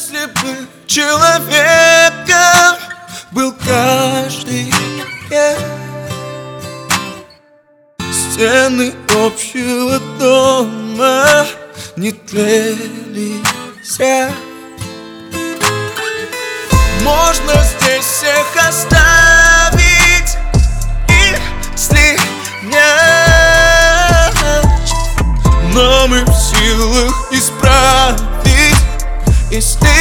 Если бы человеком был каждый, стены общего дома не тлели зря. Можно здесь всех оставить и слинять, но мы в силах исправить, если